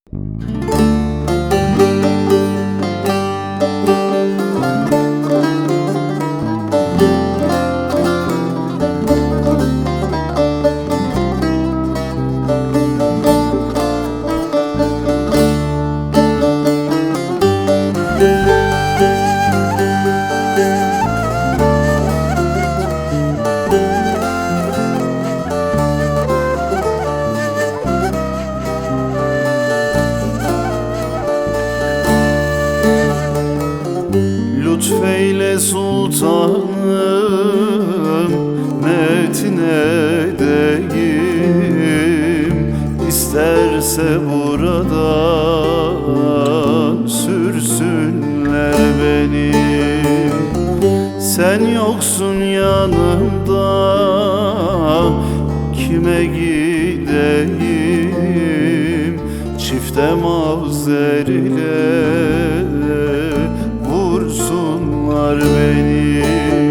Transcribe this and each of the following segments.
Lütfeyle sultanım, metine edeyim. İsterse buradan sürsünler beni. Sen yoksun yanımda, kime gideyim? Çifte mavzer ile vursunlar beni.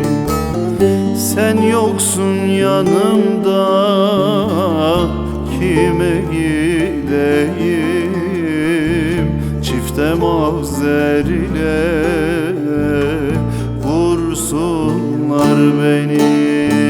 Sen yoksun yanımda, kime gideyim? Çifte mavzer ile vursunlar beni.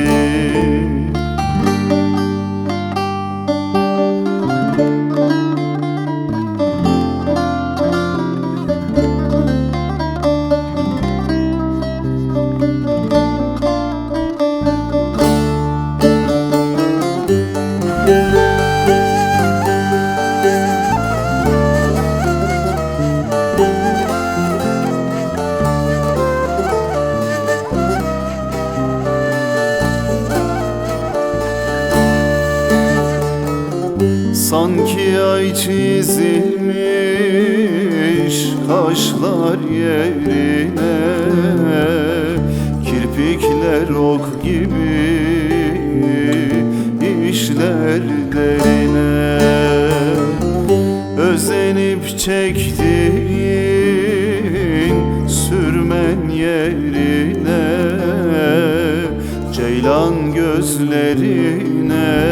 Sanki ay çizilmiş kaşlar yerine, kirpikler ok gibi işler derine. Özenip çektiğin sürmen yerine, ceylan gözlerine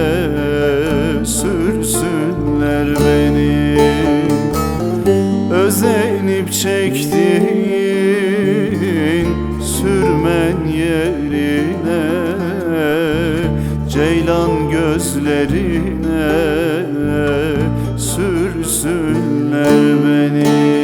sürsünler beni. Özenip çektiğin sürmen yerine, ceylan gözlerine sürsünler beni.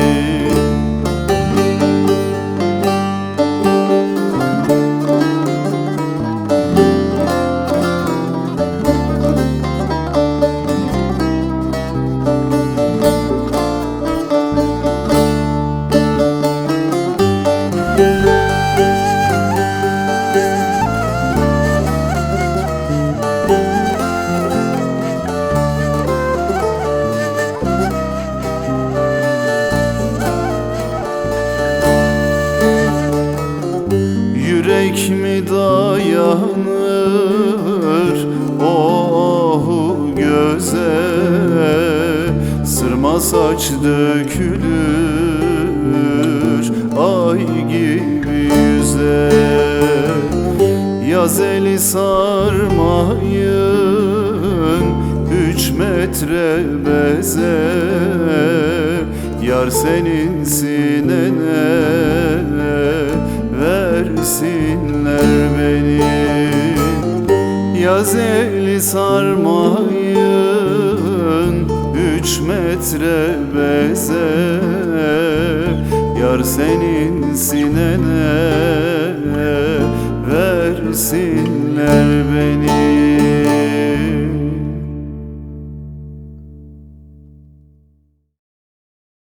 Yürek mi dayanır o göze? Sırma saç dökülür ay gibi yüze. Yaz eli sarmayın 3 metre beze. Yar senin sinene versinler beni. Yaz eli sarmayın 3 metre beze. Yar senin sinene versinler beni.